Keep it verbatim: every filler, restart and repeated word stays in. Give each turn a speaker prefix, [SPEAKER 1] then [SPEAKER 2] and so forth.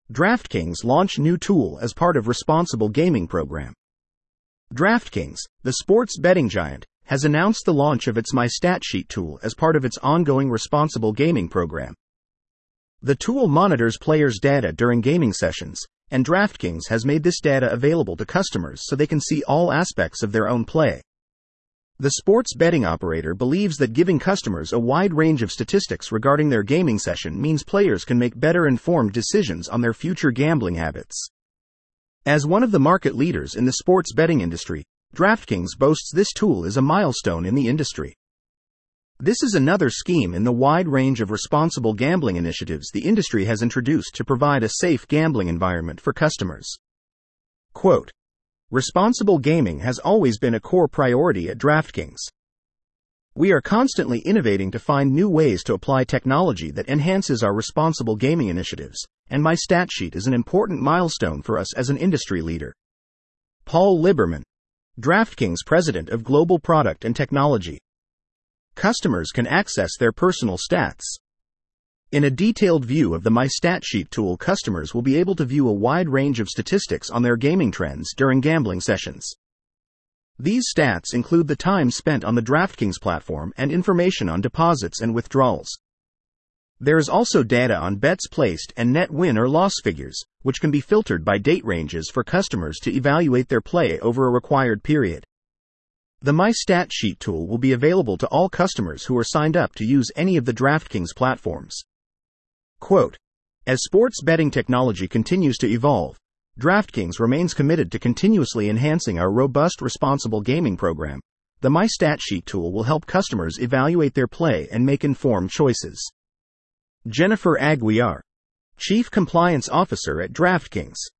[SPEAKER 1] DraftKings launched new tool as part of responsible gaming program. DraftKings, the sports betting giant, has announced the launch of its MyStatSheet tool as part of its ongoing responsible gaming program. The tool monitors players' data during gaming sessions, and DraftKings has made this data available to customers so they can see all aspects of their own play. The sports betting operator believes that giving customers a wide range of statistics regarding their gaming session means players can make better informed decisions on their future gambling habits. As one of the market leaders in the sports betting industry, DraftKings boasts this tool is a milestone in the industry. This is another scheme in the wide range of responsible gambling initiatives the industry has introduced to provide a safe gambling environment for customers. Quote, "Responsible gaming has always been a core priority at DraftKings. We are constantly innovating to find new ways to apply technology that enhances our responsible gaming initiatives, and MyStatSheet is an important milestone for us as an industry leader." Paul Liberman, DraftKings President of Global Product and Technology. Customers can access their personal stats. In a detailed view of the MyStatSheet tool, customers will be able to view a wide range of statistics on their gaming trends during gambling sessions. These stats include the time spent on the DraftKings platform and information on deposits and withdrawals. There is also data on bets placed and net win or loss figures, which can be filtered by date ranges for customers to evaluate their play over a required period. The MyStatSheet tool will be available to all customers who are signed up to use any of the DraftKings platforms. Quote, "As sports betting technology continues to evolve, DraftKings remains committed to continuously enhancing our robust responsible gaming program. The MyStatSheet tool will help customers evaluate their play and make informed choices." Jennifer Aguiar, Chief Compliance Officer at DraftKings.